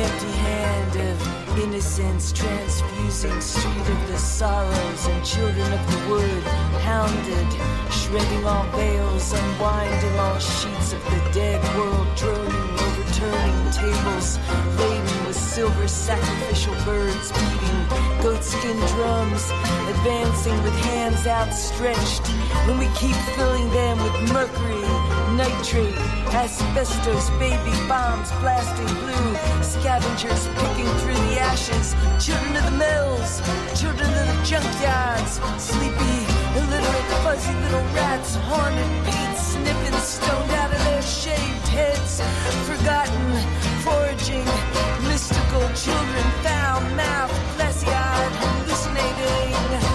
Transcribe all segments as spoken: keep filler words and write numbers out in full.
empty hand of innocence, transfusing street of the sorrows and children of the wood, hounded, shredding all veils, unwinding all sheets of the dead world, droning, overturning tables, laden with silver sacrificial birds, beating goatskin drums, advancing with hands outstretched, when we keep filling them with mercury, nitrate, asbestos, baby bombs blasting blue, scavengers picking through the ashes, children of the mills, children of the junkyards, sleepy, illiterate, fuzzy little rats, haunted, paint sniffing, stoned out of their shaved heads, forgotten, foraging, mystical children, foul mouth, glassy-eyed, hallucinating.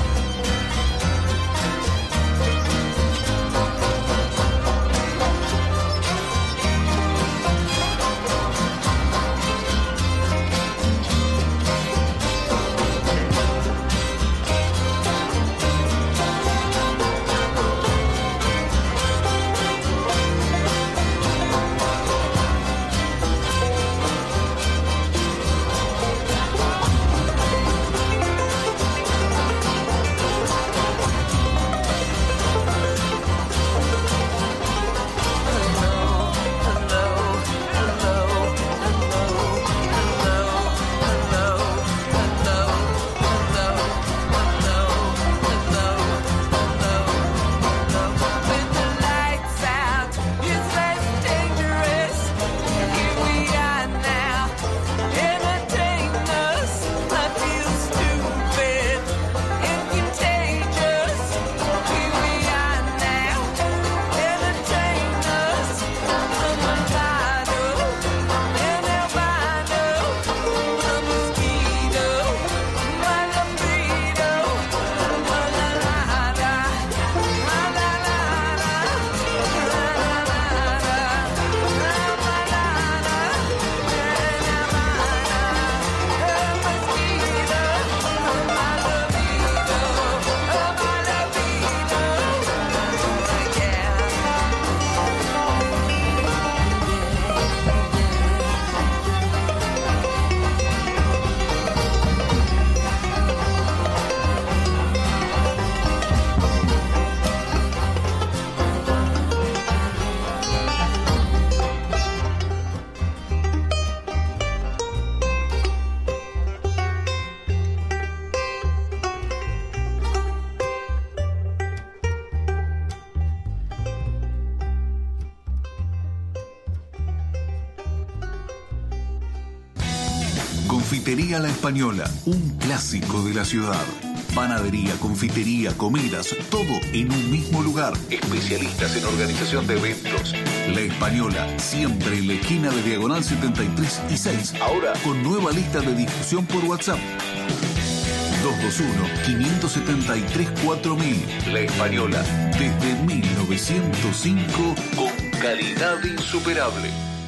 Confitería La Española, un clásico de la ciudad. Panadería, confitería, comidas, todo en un mismo lugar. Especialistas en organización de eventos. La Española, siempre en la esquina de Diagonal setenta y tres y seis. Ahora con nueva lista de difusión por WhatsApp. dos dos uno, cinco siete tres, cuatro mil. La Española, desde mil novecientos cinco, con calidad insuperable.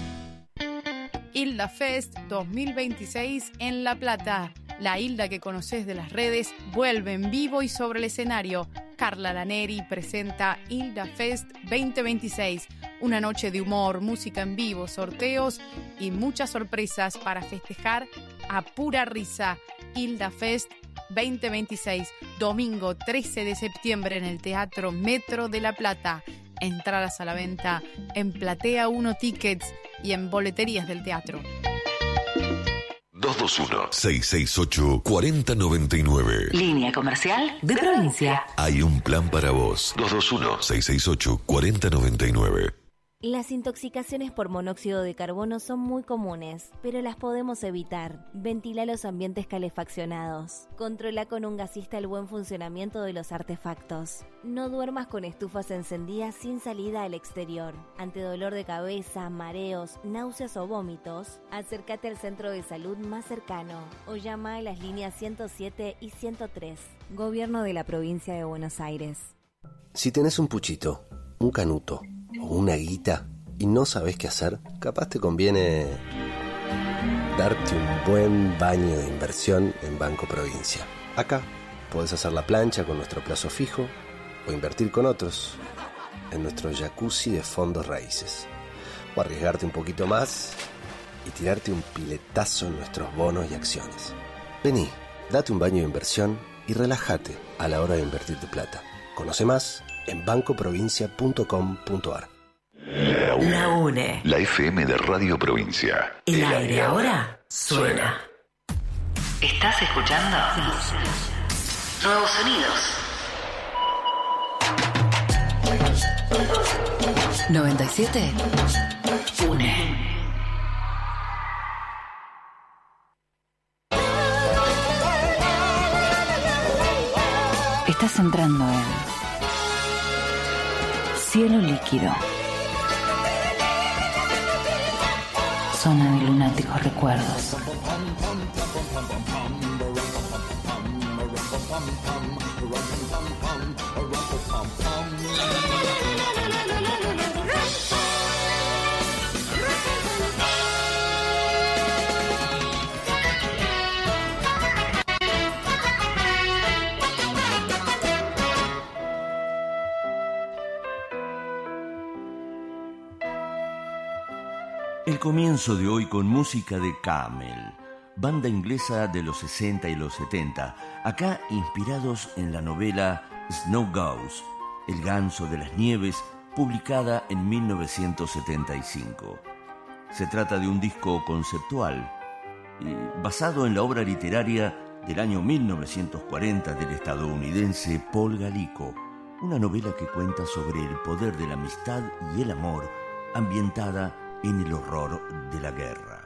Hilda Fest dos mil veintiséis en La Plata. La Hilda que conoces de las redes vuelve en vivo y sobre el escenario. Carla Laneri presenta Hilda Fest veinte veintiséis. Una noche de humor, música en vivo, sorteos y muchas sorpresas para festejar a pura risa. Hilda Fest veinte veintiséis, domingo trece de septiembre en el Teatro Metro de La Plata. Entradas a la venta en Platea uno Tickets y en boleterías del teatro. dos dos uno, seis seis ocho, cuatro cero nueve nueve. Línea comercial de provincia. Hay un plan para vos. dos dos uno, seis seis ocho, cuatro cero nueve nueve. Las intoxicaciones por monóxido de carbono son muy comunes, pero las podemos evitar. Ventila los ambientes calefaccionados. Controla con un gasista el buen funcionamiento de los artefactos. No duermas con estufas encendidas sin salida al exterior. Ante dolor de cabeza, mareos, náuseas o vómitos, acércate al centro de salud más cercano o llama a las líneas ciento siete y ciento tres. Gobierno de la Provincia de Buenos Aires. Si tenés un puchito, un canuto o una guita y no sabés qué hacer, capaz te conviene darte un buen baño de inversión en Banco Provincia. Acá podés hacer la plancha con nuestro plazo fijo o invertir con otros en nuestro jacuzzi de fondos raíces, o arriesgarte un poquito más y tirarte un piletazo en nuestros bonos y acciones. Vení, date un baño de inversión y relájate a la hora de invertir tu plata. Conoce más en banco provincia punto com punto a r. La UNE. La F M de Radio Provincia. El aire ahora suena. ¿Estás escuchando? Nuevos sonidos. noventa y siete UNE. Estás entrando en Cielo Líquido. Zona de lunáticos recuerdos. El comienzo de hoy con música de Camel, banda inglesa de los sesenta y los setenta, acá inspirados en la novela Snow Goose, El ganso de las nieves, publicada en mil novecientos setenta y cinco. Se trata de un disco conceptual, eh, basado en la obra literaria del año mil novecientos cuarenta del estadounidense Paul Gallico, una novela que cuenta sobre el poder de la amistad y el amor, ambientada en el horror de la guerra.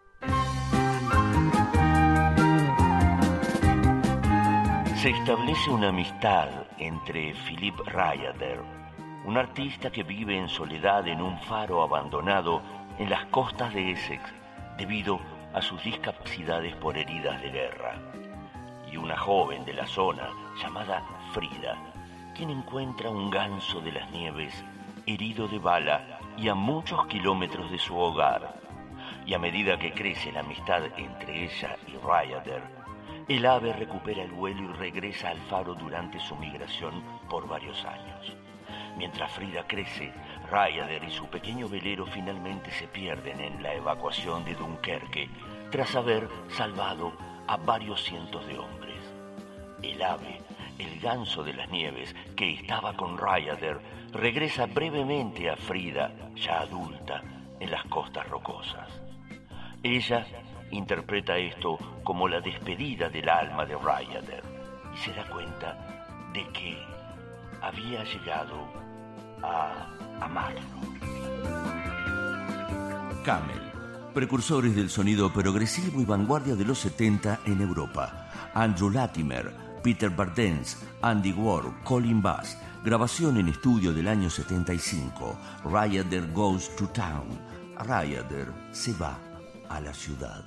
Se establece una amistad entre Philip Ryder, un artista que vive en soledad en un faro abandonado en las costas de Essex debido a sus discapacidades por heridas de guerra, y una joven de la zona llamada Frida, quien encuentra un ganso de las nieves herido de bala y a muchos kilómetros de su hogar. Y a medida que crece la amistad entre ella y Ryder, el ave recupera el vuelo y regresa al faro durante su migración por varios años. Mientras Frida crece, Ryder y su pequeño velero finalmente se pierden en la evacuación de Dunkerque tras haber salvado a varios cientos de hombres. El ave, el ganso de las nieves, que estaba con Ryder, regresa brevemente a Frida, ya adulta, en las costas rocosas. Ella interpreta esto como la despedida del alma de Ryder y se da cuenta de que había llegado a amarlo. Camel, precursores del sonido progresivo y vanguardia de los setenta en Europa. Andrew Latimer, Peter Bardens, Andy Ward, Colin Bass. Grabación en estudio del año setenta y cinco. Ryder Goes to Town. Ryder se va a la ciudad.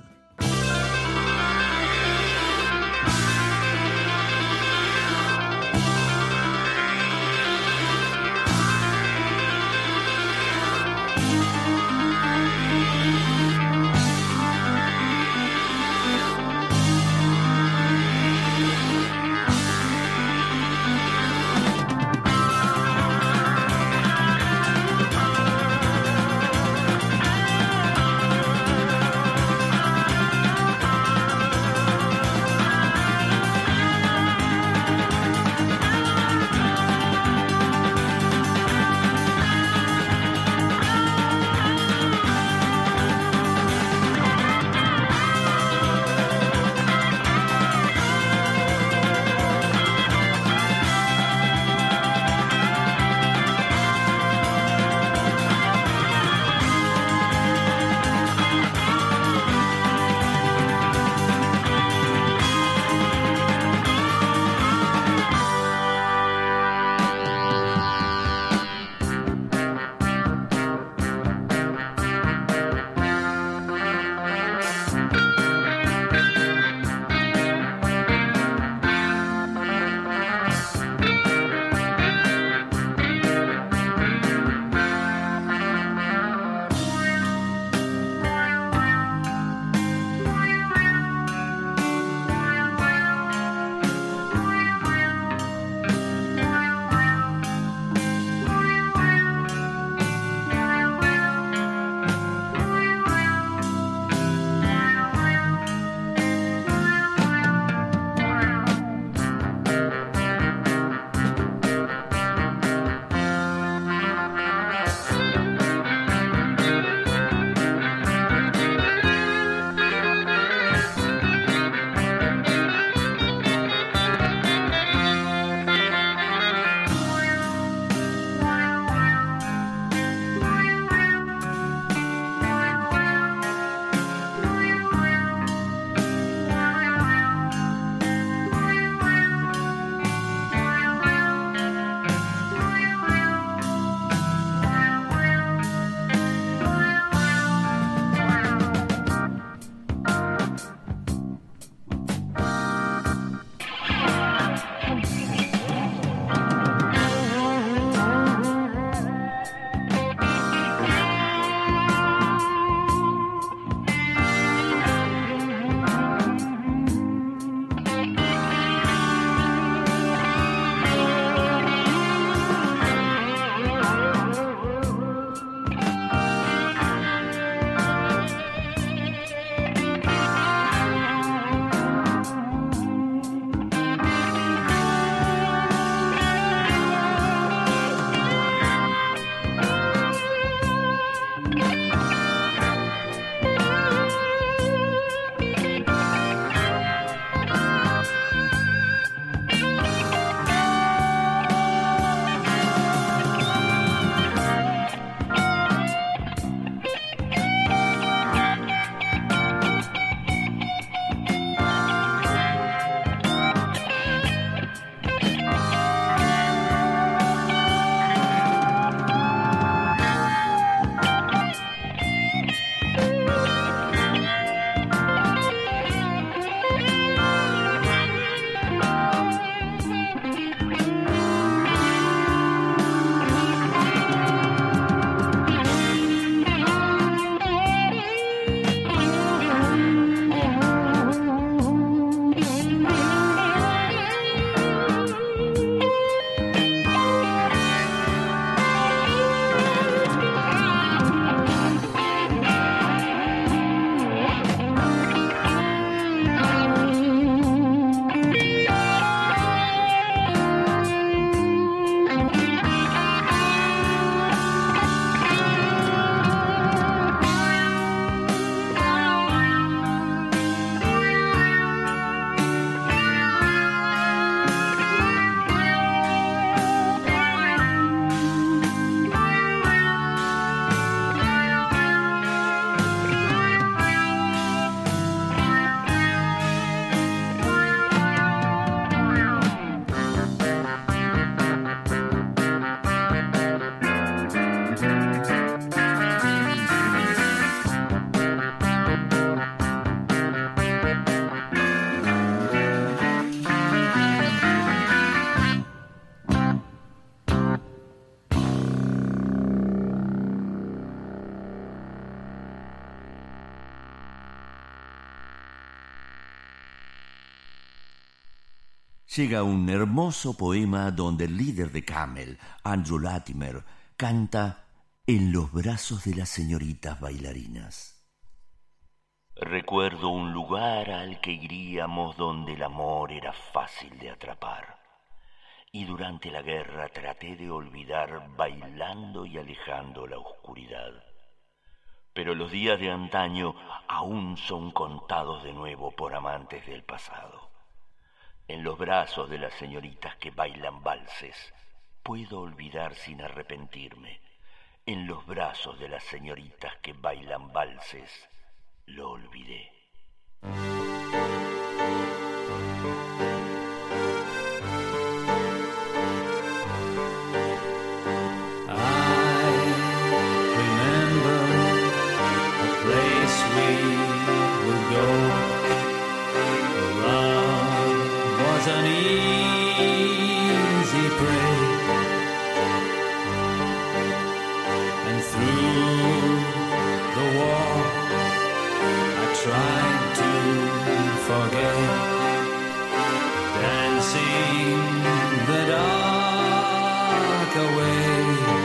llega un hermoso poema donde el líder de Camel, Andrew Latimer, canta En los brazos de las señoritas bailarinas. Recuerdo un lugar al que iríamos donde el amor era fácil de atrapar. Y durante la guerra traté de olvidar bailando y alejando la oscuridad. Pero los días de antaño aún son contados de nuevo por amantes del pasado. En los brazos de las señoritas que bailan valses, puedo olvidar sin arrepentirme. En los brazos de las señoritas que bailan valses, lo olvidé. An easy prey, and through the war I tried to forget, dancing the dark away,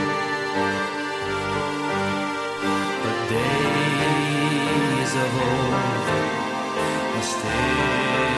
but days of old are still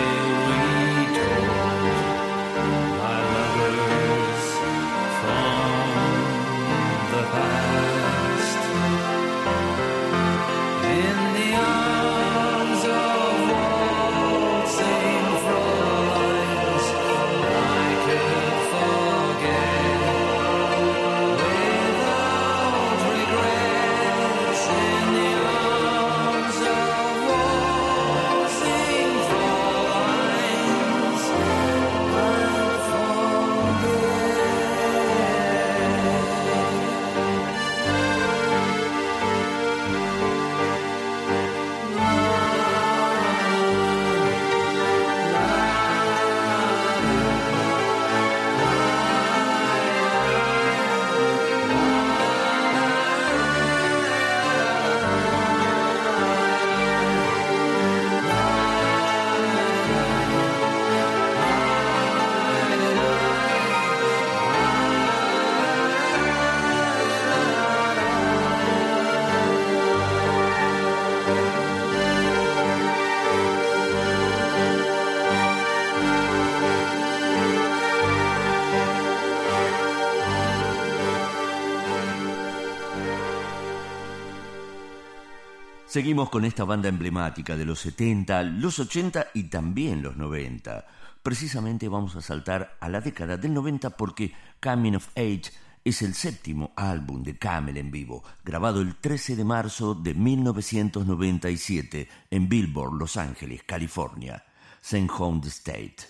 Seguimos con esta banda emblemática de los setenta, los ochenta y también los noventa. Precisamente vamos a saltar a la década del noventa porque Coming of Age es el séptimo álbum de Camel en vivo, grabado el trece de marzo de mil novecientos noventa y siete en Billboard, Los Ángeles, California. Send Home the State.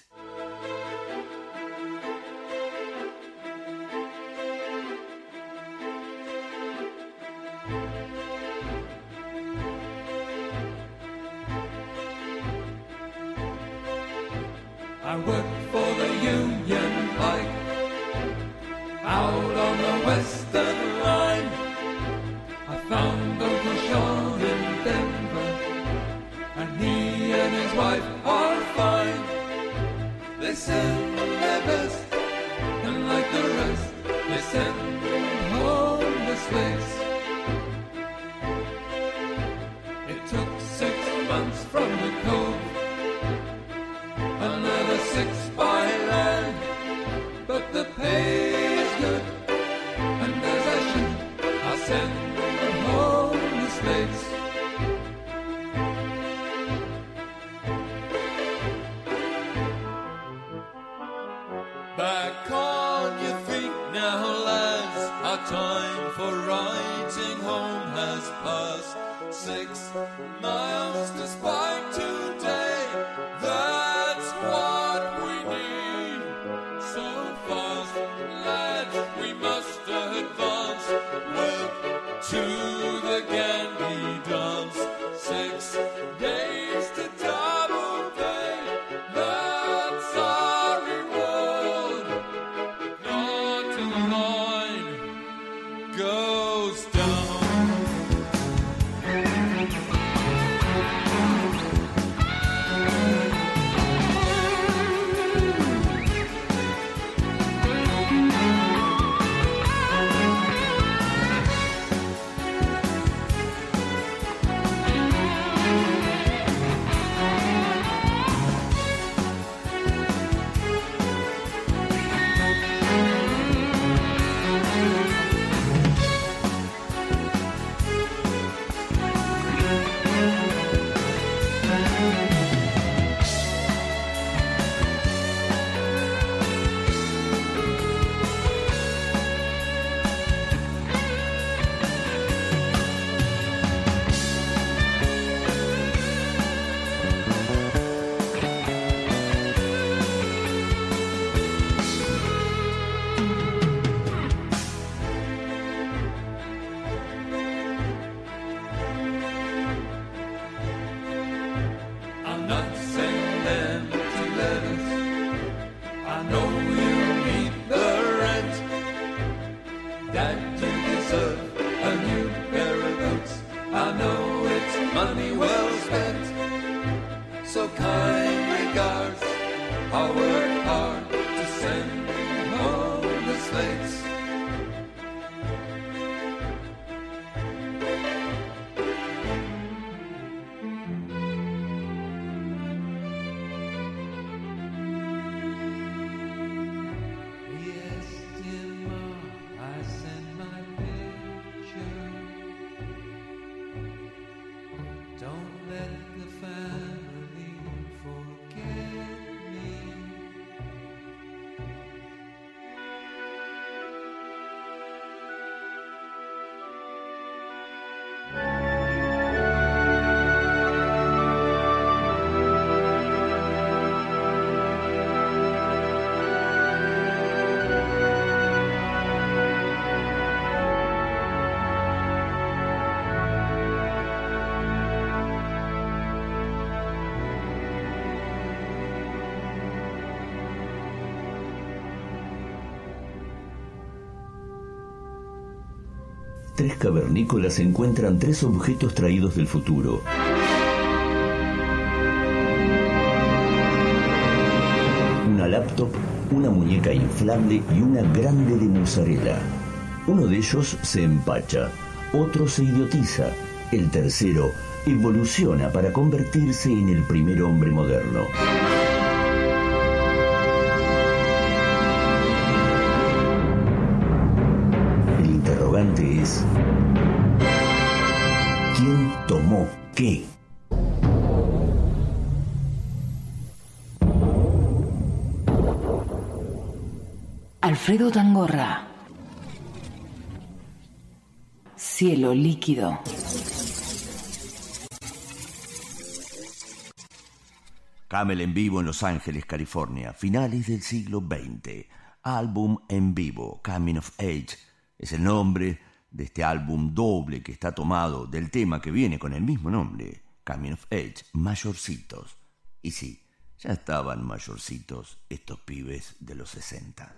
I work for the Union Pike out on the Western Line. I found Uncle Sean in Denver, and he and his wife are fine. They send their best, and like the rest, they send home the slates. It took six months from the cove, another six by land, but the pay is good, and as I should, I'll send home the slates. Back on your feet now, lads, our time for writing home has passed. Six miles to Spike today, that's what we need. So fast, lads, we must advance. Work to the Gandhi dance. Six days to double pay, that's our reward. Not to the line, the family forget me. Tres cavernícolas encuentran tres objetos traídos del futuro. Una laptop, una muñeca inflable y una grande de mozzarella. Uno de ellos se empacha, otro se idiotiza, el tercero evoluciona para convertirse en el primer hombre moderno. El interrogante es: ¿quién tomó qué? Alfredo Tangorra. Cielo líquido. Camel en vivo en Los Ángeles, California, finales del siglo veinte. Álbum en vivo, Coming of Age, es el nombre de este álbum doble que está tomado del tema que viene con el mismo nombre, Coming of Age, Mayorcitos. Y sí, ya estaban mayorcitos estos pibes de los sesenta.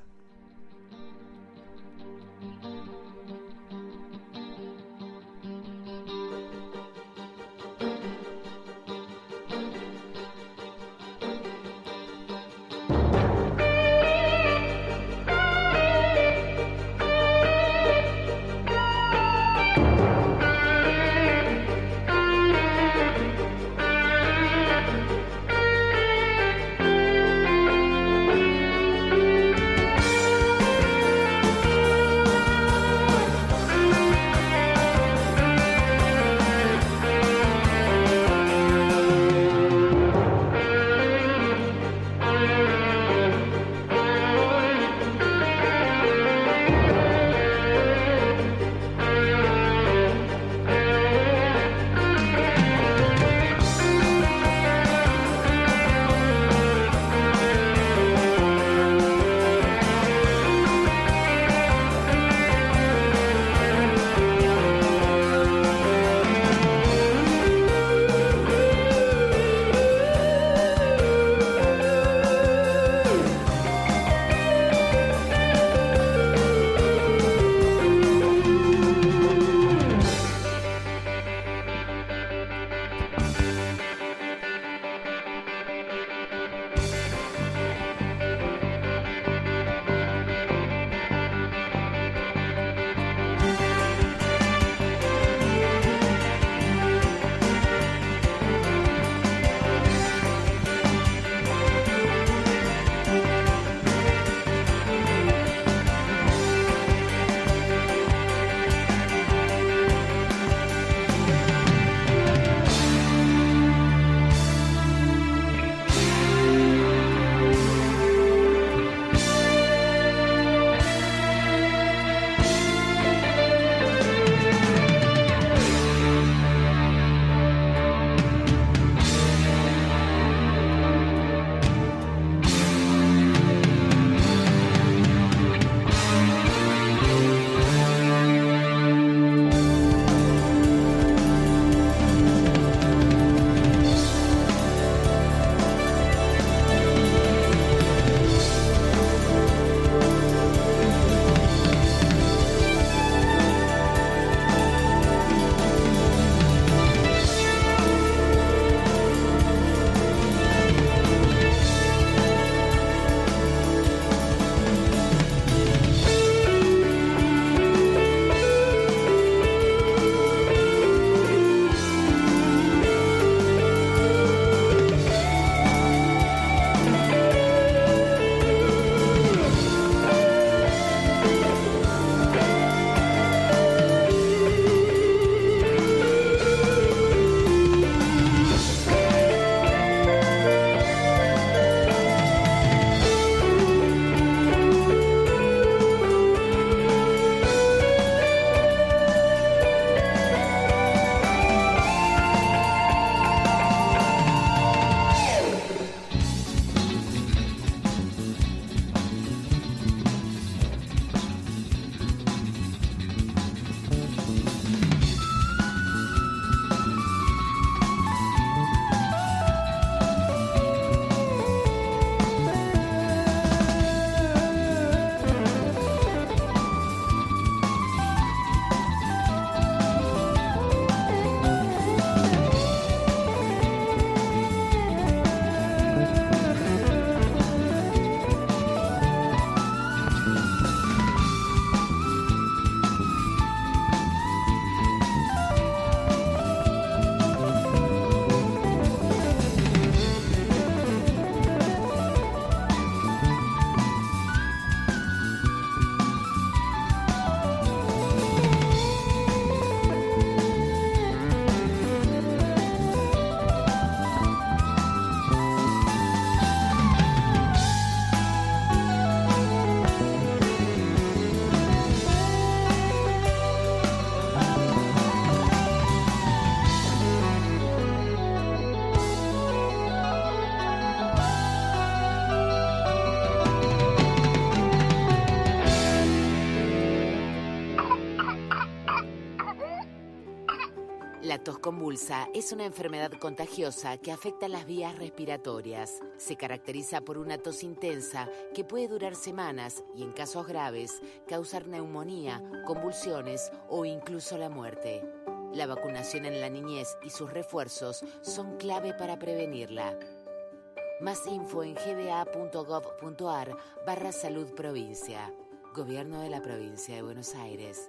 influenza es una enfermedad contagiosa que afecta las vías respiratorias. Se caracteriza por una tos intensa que puede durar semanas y, en casos graves, causar neumonía, convulsiones o incluso la muerte. La vacunación en la niñez y sus refuerzos son clave para prevenirla. Más info en gba.gov.ar barra salud provincia. Gobierno de la Provincia de Buenos Aires.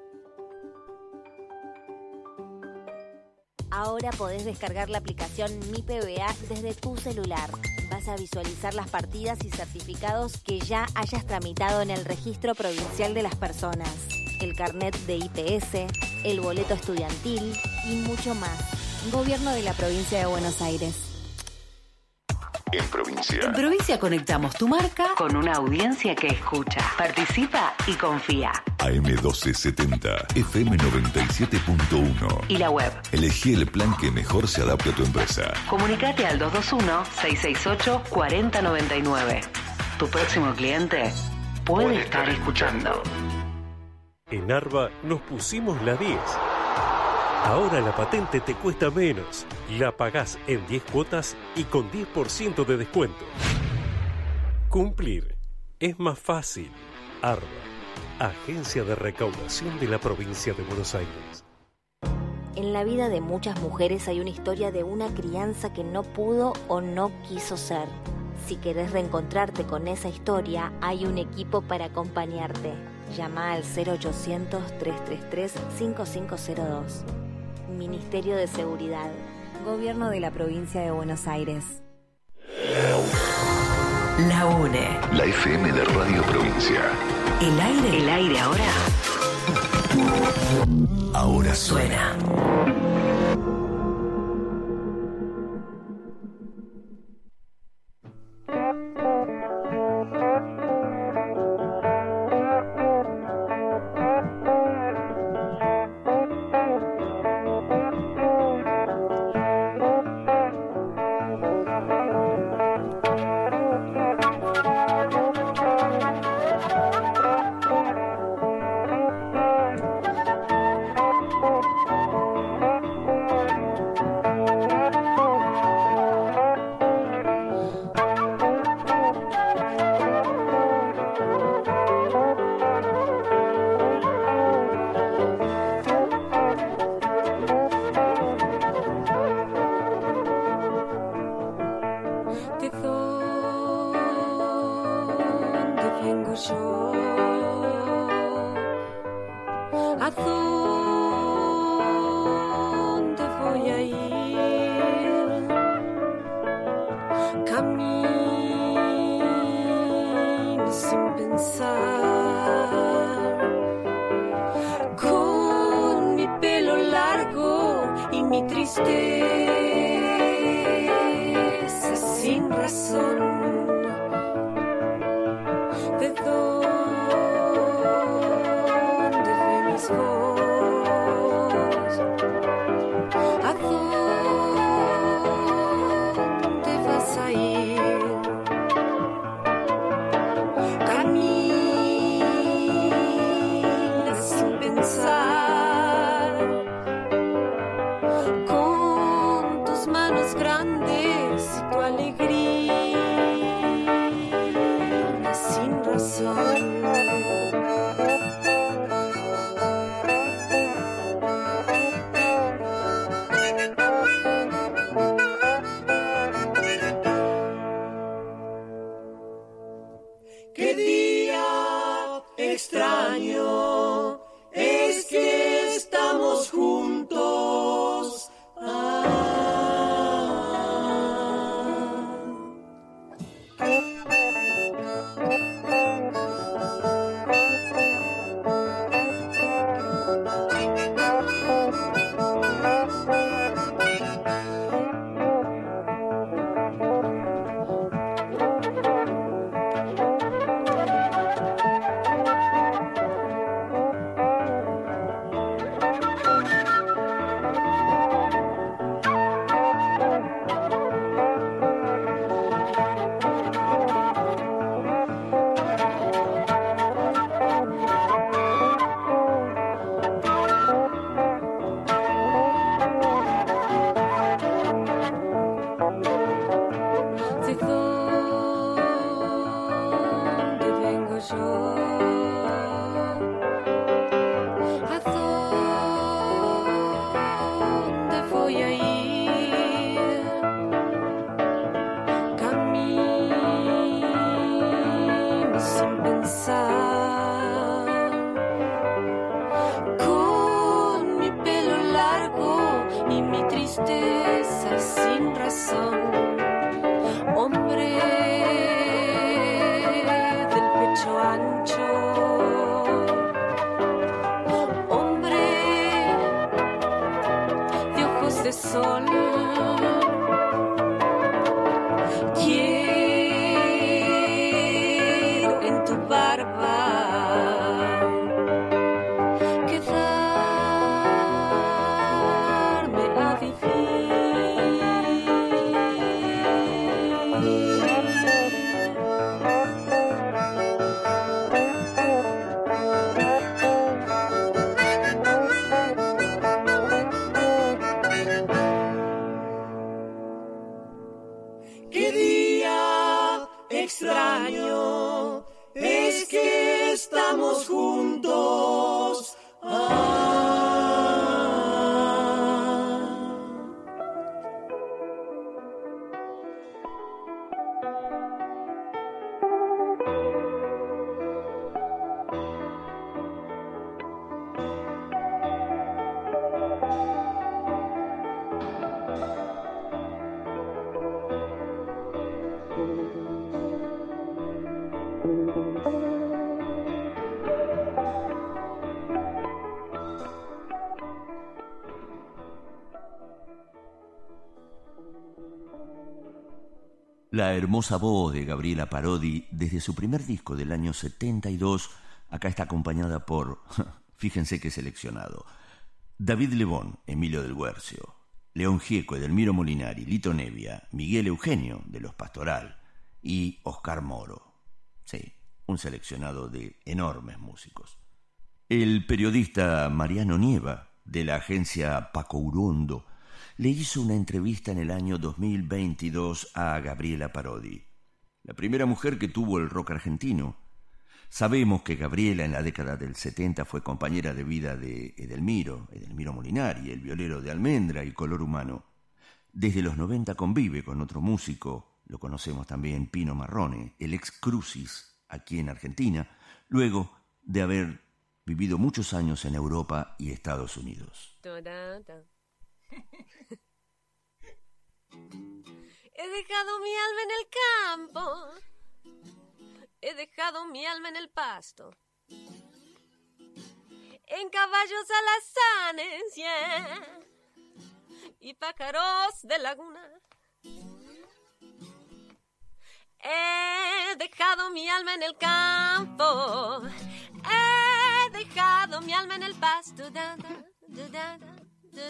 Ahora podés descargar la aplicación Mi P B A desde tu celular. Vas a visualizar las partidas y certificados que ya hayas tramitado en el Registro Provincial de las Personas, el carnet de I P S, el boleto estudiantil y mucho más. Gobierno de la Provincia de Buenos Aires. En provincia. En provincia conectamos tu marca con una audiencia que escucha, participa y confía. A M doce setenta, F M noventa y siete punto uno. Y la web. Elegí el plan que mejor se adapte a tu empresa. Comunicate al dos dos uno, seis seis ocho, cuatro cero nueve nueve. Tu próximo cliente puede, puede estar escuchando. En Arba nos pusimos la diez. Ahora la patente te cuesta menos. La pagás en diez cuotas y con diez por ciento de descuento. Cumplir es más fácil. Arba, Agencia de Recaudación de la Provincia de Buenos Aires. En la vida de muchas mujeres hay una historia de una crianza que no pudo o no quiso ser. Si querés reencontrarte con esa historia, hay un equipo para acompañarte. Llama al cero ochocientos, trescientos treinta y tres, cincuenta y cinco cero dos. Ministerio de Seguridad. Gobierno de la Provincia de Buenos Aires. La UNE. La F M de Radio Provincia. El aire. El aire ahora. Ahora suena. qué día extraño, es que estamos juntos. Ah. La hermosa voz de Gabriela Parodi desde su primer disco del año setenta y dos, acá está acompañada por, fíjense qué seleccionado, David Lebón, Emilio del Guercio, León Gieco, Edelmiro Molinari, Lito Nevia, Miguel Eugenio de Los Pastoral y Oscar Moro. Sí, un seleccionado de enormes músicos. El periodista Mariano Nieva, de la agencia Paco Urondo, le hizo una entrevista en el año dos mil veintidós a Gabriela Parodi, la primera mujer que tuvo el rock argentino. Sabemos que Gabriela en la década del setenta fue compañera de vida de Edelmiro, Edelmiro Molinari, el violero de Almendra y Color Humano. Desde los noventa convive con otro músico, lo conocemos también, Pino Marrone, el ex Crucis, aquí en Argentina, luego de haber vivido muchos años en Europa y Estados Unidos. He dejado mi alma en el campo, he dejado mi alma en el pasto, en caballos alazanes, yeah, y pájaros de laguna. He dejado mi alma en el campo, he dejado mi alma en el pasto. Da, da, da, da, da.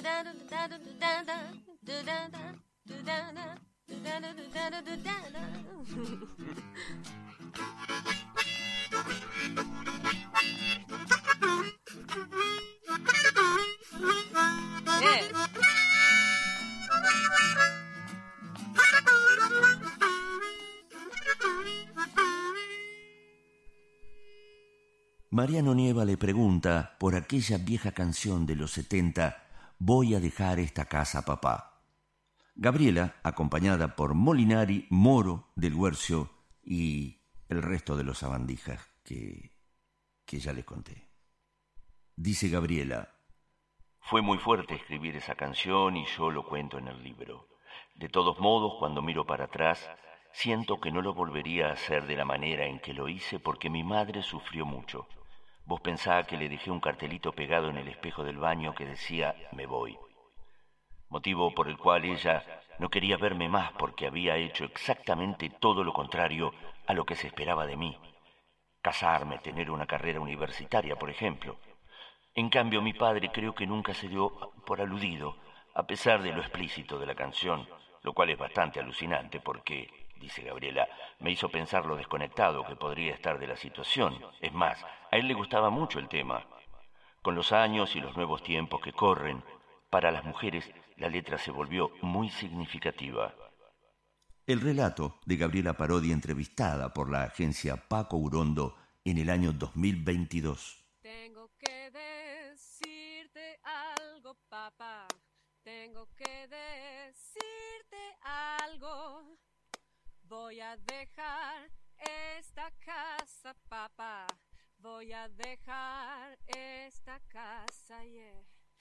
Mariano Nieva le pregunta por aquella vieja canción de los setenta, Voy a dejar esta casa, papá. Gabriela, acompañada por Molinari, Moro, del Guercio y el resto de los sabandijas que, que ya les conté. Dice Gabriela: fue muy fuerte escribir esa canción y yo lo cuento en el libro. De todos modos, cuando miro para atrás, siento que no lo volvería a hacer de la manera en que lo hice porque mi madre sufrió mucho. Vos pensá que le dejé un cartelito pegado en el espejo del baño que decía «Me voy». Motivo por el cual ella no quería verme más porque había hecho exactamente todo lo contrario a lo que se esperaba de mí. Casarme, tener una carrera universitaria, por ejemplo. En cambio, mi padre creo que nunca se dio por aludido, a pesar de lo explícito de la canción, lo cual es bastante alucinante porque, dice Gabriela, me hizo pensar lo desconectado que podría estar de la situación. Es más, a él le gustaba mucho el tema. Con los años y los nuevos tiempos que corren, para las mujeres la letra se volvió muy significativa. El relato de Gabriela Parodi entrevistada por la agencia Paco Urondo en el año dos mil veintidós. Tengo que decirte algo, papá. Tengo que decirte algo. Voy a dejar esta casa, papá. Voy a dejar esta casa, yeah.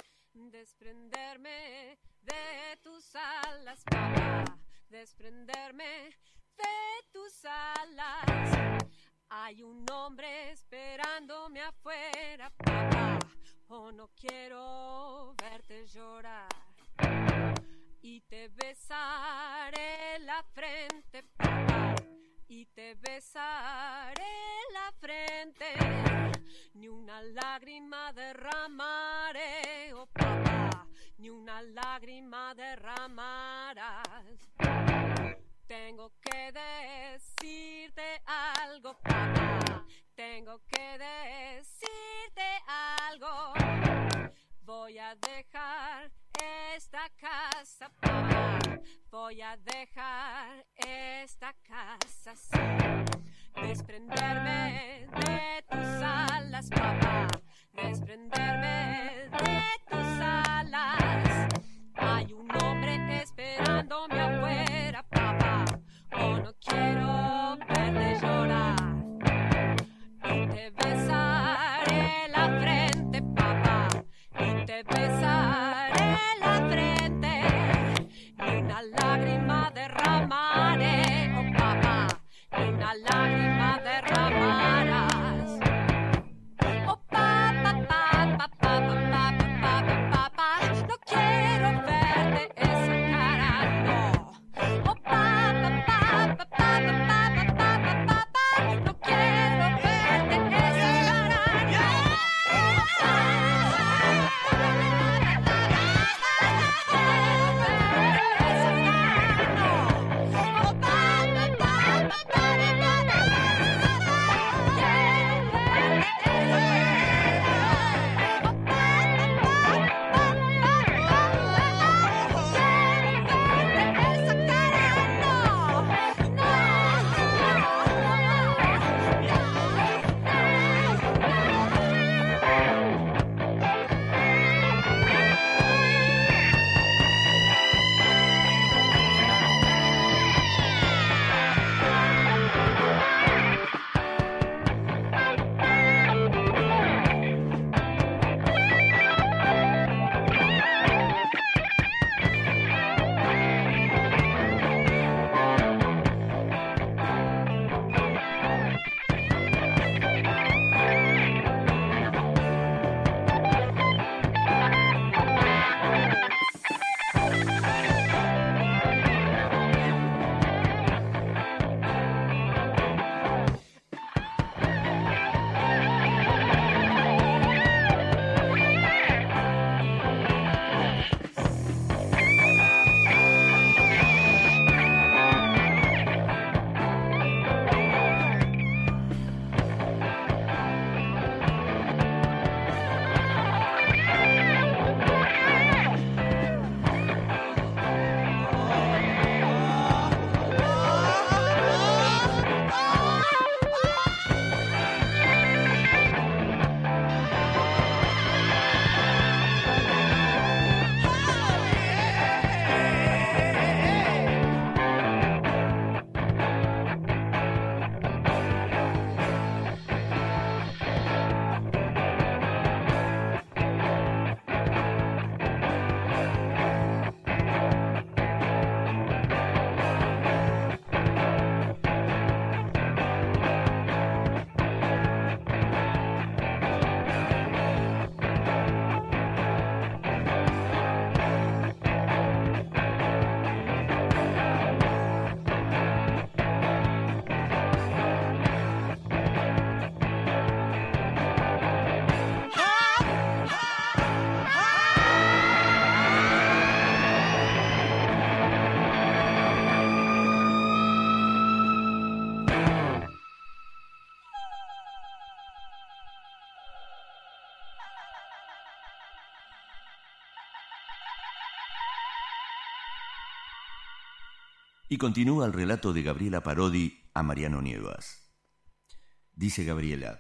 Desprenderme de tus alas, papá. Desprenderme de tus alas. Hay un hombre esperándome afuera, papá. Oh, no quiero verte llorar. Y te besaré la frente, papá. Y te besaré la frente. Ni una lágrima derramaré, oh papá. Ni una lágrima derramarás. Tengo que decirte algo, papá. Tengo que decirte algo. Voy a dejar esta casa, papá. Voy a dejar esta casa sin desprenderme de tus alas, papá. Desprenderme de tus alas. Hay un hombre esperándome afuera, papá. Oh, no quiero verte llorar. Y te besaré la frente, papá. Y te besaré la frente. Ni una lágrima derramaré, oh papá. Ni una lágrima derramarás. Oh papá, papá, papá, papá, papá, papá. No quiero verte esa cara, no. Oh papá, papá, papá, papá, papá, papá. No quiero verte esa cara, no. Y continúa el relato de Gabriela Parodi a Mariano Nievas. Dice Gabriela: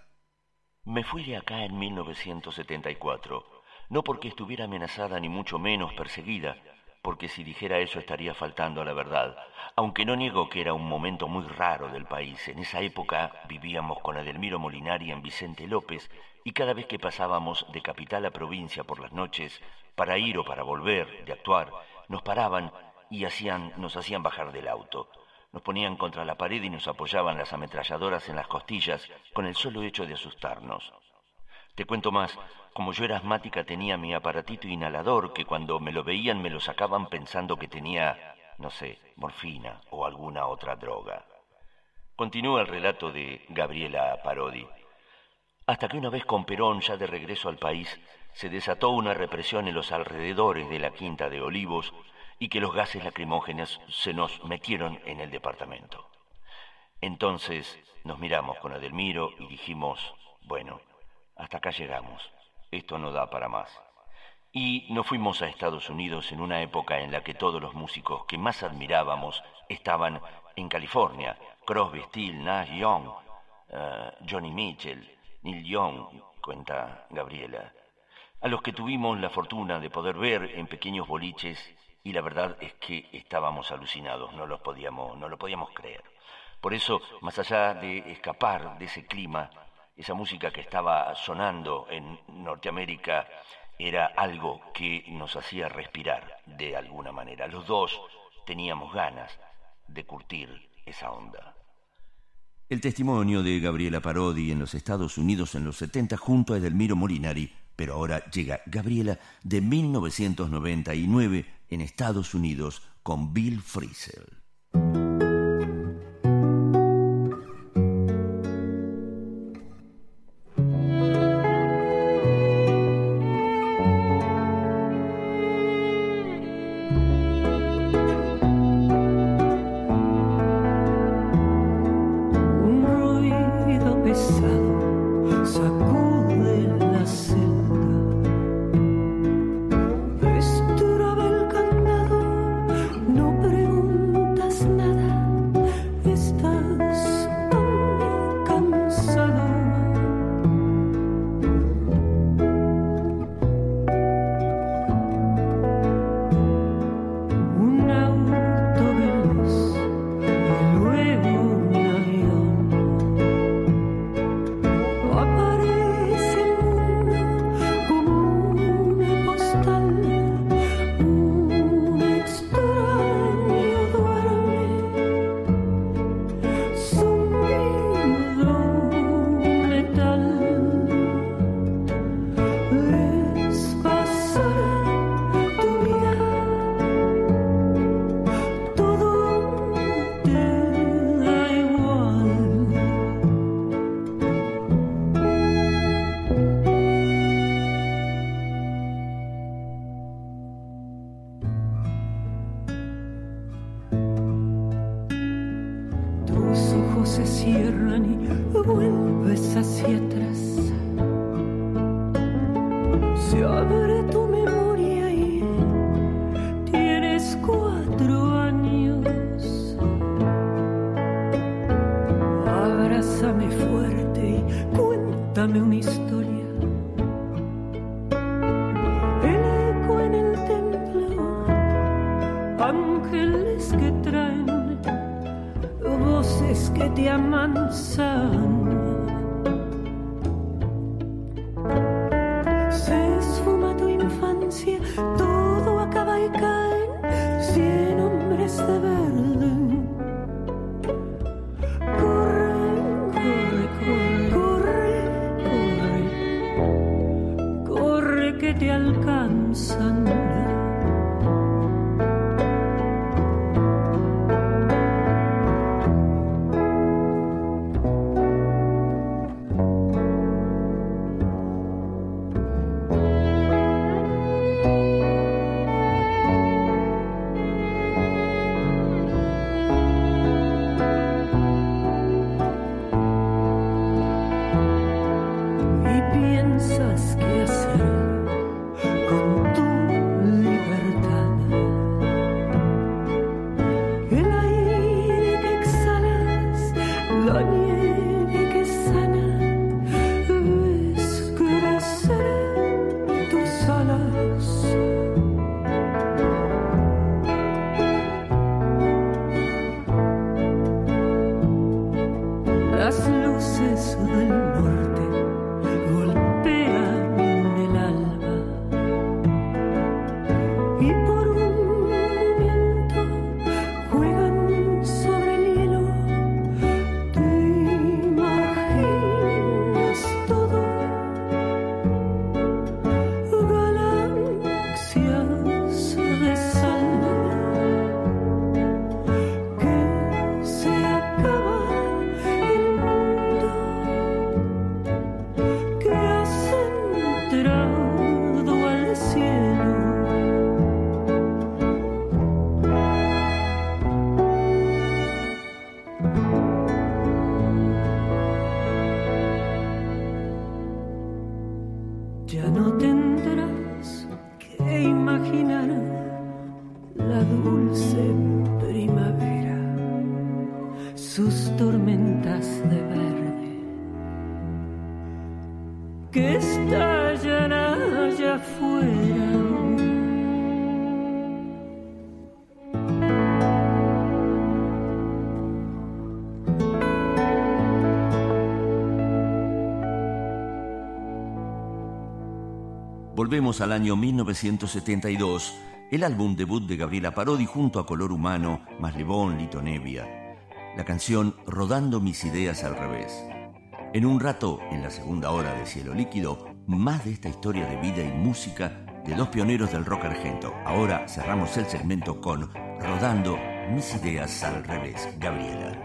me fui de acá en mil novecientos setenta y cuatro, no porque estuviera amenazada ni mucho menos perseguida, porque si dijera eso estaría faltando a la verdad, aunque no niego que era un momento muy raro del país. En esa época vivíamos con Edelmiro Molinari en Vicente López, y cada vez que pasábamos de capital a provincia por las noches, para ir o para volver de actuar, nos paraban y hacían, nos hacían bajar del auto. Nos ponían contra la pared y nos apoyaban las ametralladoras en las costillas con el solo hecho de asustarnos. Te cuento más, como yo era asmática tenía mi aparatito inhalador que cuando me lo veían me lo sacaban pensando que tenía, no sé, morfina o alguna otra droga. Continúa el relato de Gabriela Parodi. Hasta que una vez con Perón ya de regreso al país, se desató una represión en los alrededores de la Quinta de Olivos y que los gases lacrimógenos se nos metieron en el departamento. Entonces nos miramos con Edelmiro y dijimos, bueno, hasta acá llegamos, esto no da para más. Y nos fuimos a Estados Unidos en una época en la que todos los músicos que más admirábamos estaban en California. Crosby, Stills, Nash, Young, uh, Johnny Mitchell, Neil Young, cuenta Gabriela, a los que tuvimos la fortuna de poder ver en pequeños boliches, y la verdad es que estábamos alucinados, no lo podíamos, no lo podíamos creer. Por eso, más allá de escapar de ese clima, esa música que estaba sonando en Norteamérica era algo que nos hacía respirar de alguna manera. Los dos teníamos ganas de curtir esa onda. El testimonio de Gabriela Parodi en los Estados Unidos en los setenta junto a Edelmiro Molinari, pero ahora llega Gabriela de mil novecientos noventa y nueve en Estados Unidos con Bill Frisell. sus tormentas de verde que estallan allá afuera. Volvemos al año mil novecientos setenta y dos, el álbum debut de Gabriela Parodi junto a Color Humano, Maslebón, Lito Nevia. La canción Rodando mis ideas al revés. En un rato, en la segunda hora de Cielo Líquido, más de esta historia de vida y música de dos pioneros del rock argento. Ahora cerramos el segmento con Rodando mis ideas al revés, Gabriela.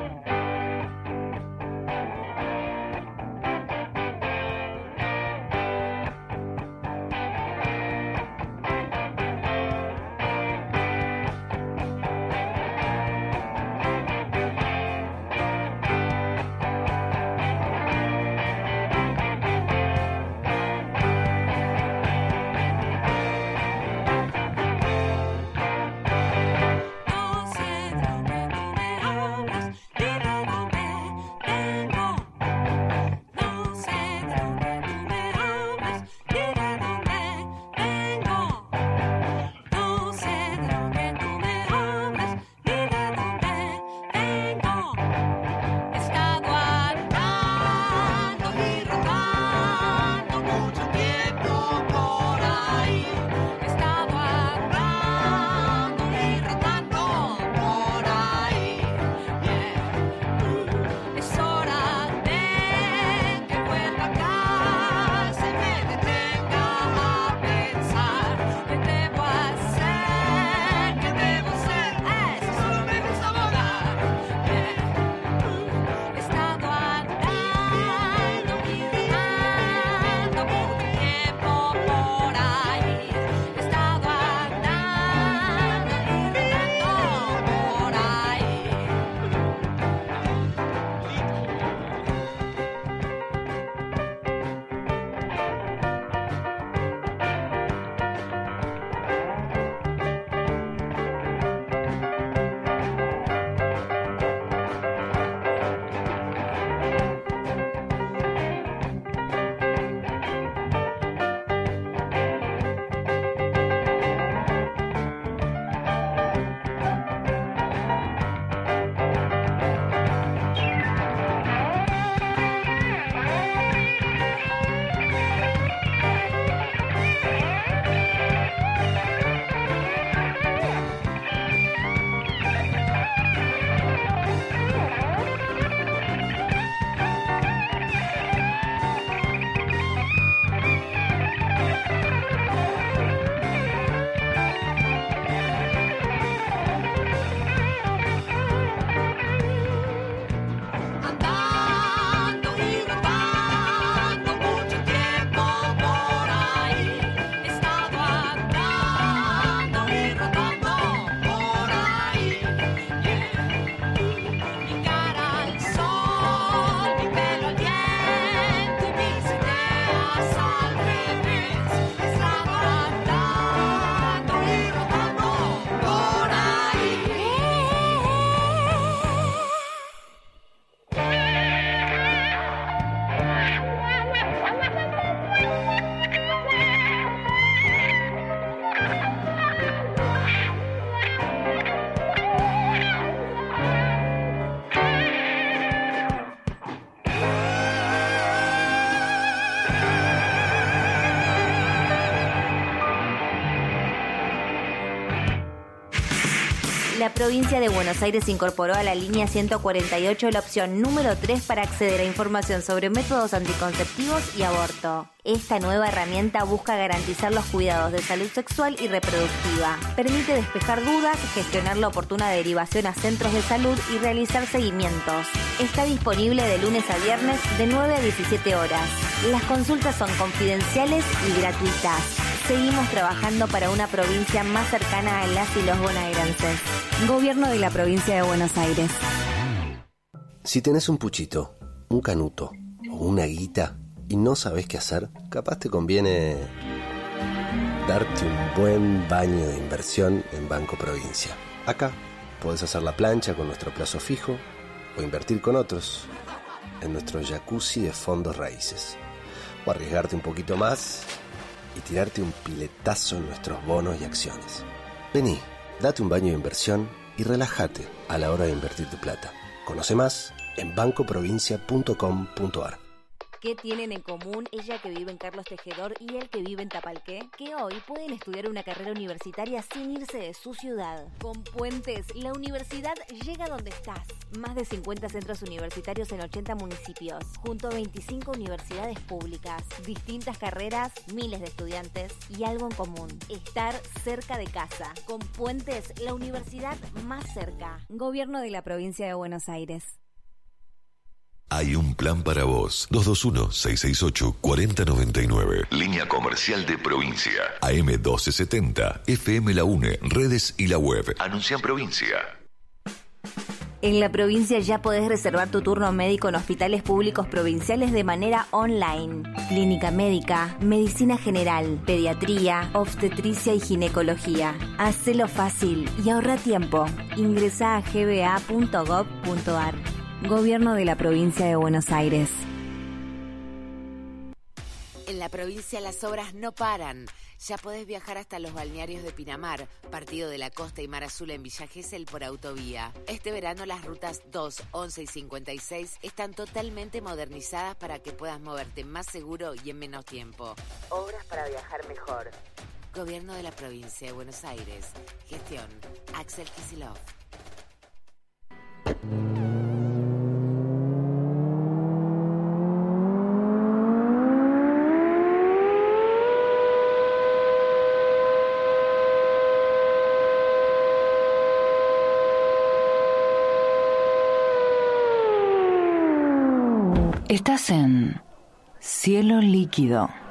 La provincia de Buenos Aires incorporó a la línea ciento cuarenta y ocho la opción número tres para acceder a información sobre métodos anticonceptivos y aborto. Esta nueva herramienta busca garantizar los cuidados de salud sexual y reproductiva. Permite despejar dudas, gestionar la oportuna derivación a centros de salud y realizar seguimientos. Está disponible de lunes a viernes de nueve a diecisiete horas. Las consultas son confidenciales y gratuitas. Seguimos trabajando para una provincia más cercana a las y los bonaerenses. Gobierno de la provincia de Buenos Aires. Si tenés un puchito, un canuto o una guita y no sabés qué hacer, capaz te conviene darte un buen baño de inversión en Banco Provincia. Acá podés hacer la plancha con nuestro plazo fijo, o invertir con otros en nuestro jacuzzi de fondos raíces, o arriesgarte un poquito más y tirarte un piletazo en nuestros bonos y acciones. Vení, date un baño de inversión y relájate a la hora de invertir tu plata. Conoce más en banco provincia punto com punto a r. ¿Qué tienen en común ella que vive en Carlos Tejedor y él que vive en Tapalqué? Que hoy pueden estudiar una carrera universitaria sin irse de su ciudad. Con Puentes, la universidad llega donde estás. Más de cincuenta centros universitarios en ochenta municipios, junto a veinticinco universidades públicas. Distintas carreras, miles de estudiantes y algo en común: estar cerca de casa. Con Puentes, la universidad más cerca. Gobierno de la Provincia de Buenos Aires. Hay un plan para vos. dos dos uno, seis seis ocho, cuatro cero nueve nueve. Línea comercial de provincia. A M doce setenta. F M La UNE. Redes y la web. Anuncia en provincia. En la provincia ya podés reservar tu turno médico en hospitales públicos provinciales de manera online. Clínica médica, medicina general, pediatría, obstetricia y ginecología. Hacelo fácil y ahorra tiempo. Ingresá a g b a punto gov punto a r. Gobierno de la Provincia de Buenos Aires. En la provincia las obras no paran. Ya podés viajar hasta los balnearios de Pinamar, Partido de la Costa y Mar Azul en Villa Gesell por autovía. Este verano las rutas dos, once y cincuenta y seis están totalmente modernizadas para que puedas moverte más seguro y en menos tiempo. Obras para viajar mejor. Gobierno de la Provincia de Buenos Aires. Gestión Axel Kicillof. Estás en Cielo Líquido.